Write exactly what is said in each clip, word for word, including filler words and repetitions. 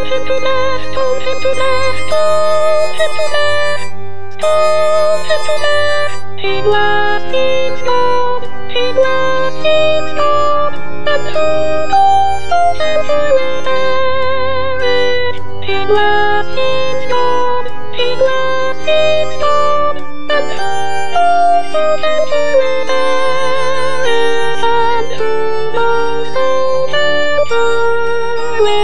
him to death, stone him to death, stone him to death, stone him to death. He blasphemes God, he blasphemes God, and who knows who can truly perish? He blasphemes God, he blasphemes God, and who knows who can truly perish? And who knows who can truly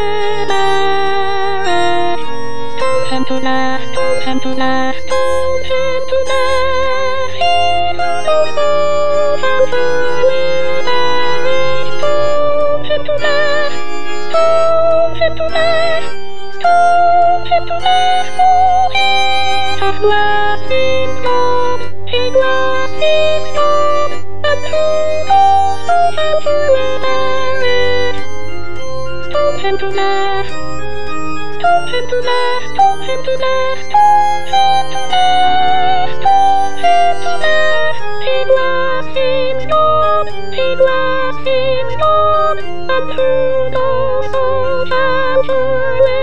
perish? Stone him to death, stone him to death, stone him to death. He who knows who can truly perish. Stone him to death, stone him to death, stone him to death. For he has blasphemed God, he blasphemes God, and who knows who can truly perish? Stone him to death, stone him to death, stone him to death, stone him to death, stone him to death. He blasphemes God, he blasphemes God, and who knows who can truly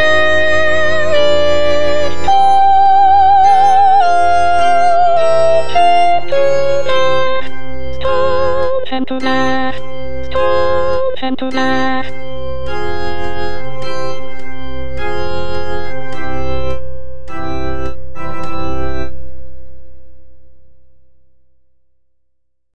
perish? Stone him to death, stone him to death, stone him to death.